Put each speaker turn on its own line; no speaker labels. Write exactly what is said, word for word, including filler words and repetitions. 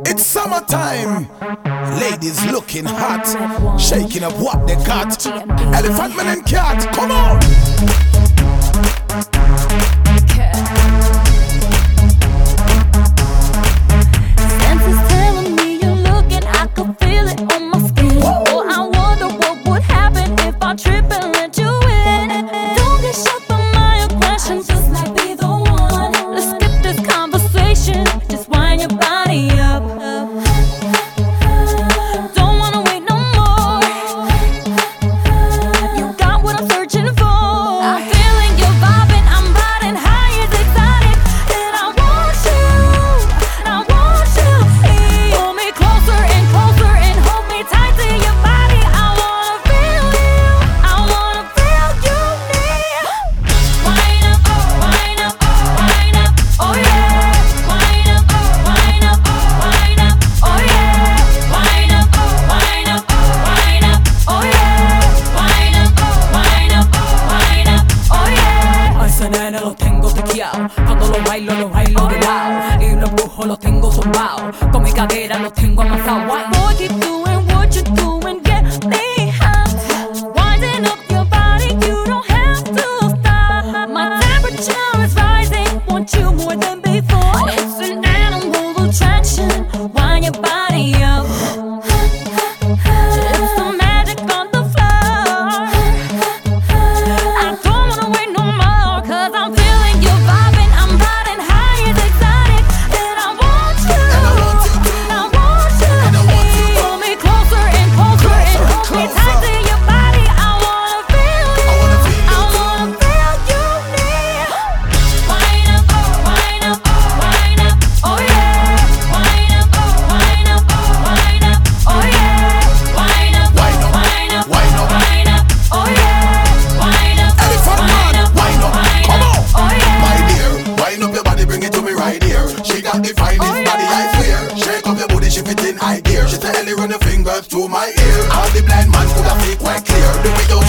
It's summertime. Ladies looking hot, shaking up what they got. Elephant man and cat, come on.
Senses telling me you're looking, I can feel it on my skin. Oh, I wonder what would happen if I trip and let you in. Don't get shot by my aggression, just like be the one. Let's skip this conversation, just wind your body up. Don't wanna wait no more. You got what I'm searching for. I'm feeling you vibing, I'm riding high, it's exotic. And I want you, I want you. Pull me closer and closer and hold me tight to your body. I wanna feel you, I wanna feel you near. Wind up, wind up, wind up, oh yeah. Wind up, wind up, wind up, oh yeah. Wind up, wind up, wind up, oh yeah. Wind up, wind up, wind up, oh yeah.
A ese nene lo tengo tequeado. Cuando lo bailo, lo bailo de lado. Y lo empujo, lo tengo zumbao. Con mi cadera lo tengo amasado.
Boy, keep doing what you're doing, get me hot. Winding up your body, you don't have to stop. My temperature is rising, want you more than before. It's an animal attraction, wind your body up. It's the magic on the floor. I don't wanna wait no more, cause I'm feeling you vibing. I'm riding high, it's exotic. And I want you, I want you. Pull me closer and closer and hold me tight to your body. I wanna feel you, I wanna feel you near. Wind up, wind up, wind up, oh yeah. Wind up, wind up, wind up, oh yeah. Wind up, wind up, wind up, wind up, oh yeah. Wind up,
Elephant
wind
man,
up,
wind up,
wind
come
up,
on.
oh yeah.
My dear, wind up your body, bring it to me right here. She got the finest body, I swear. Shake up your booty, she fit in high gear. She tell Ellie run your fingers to my ear. All the blind man could have see quite clear. The way you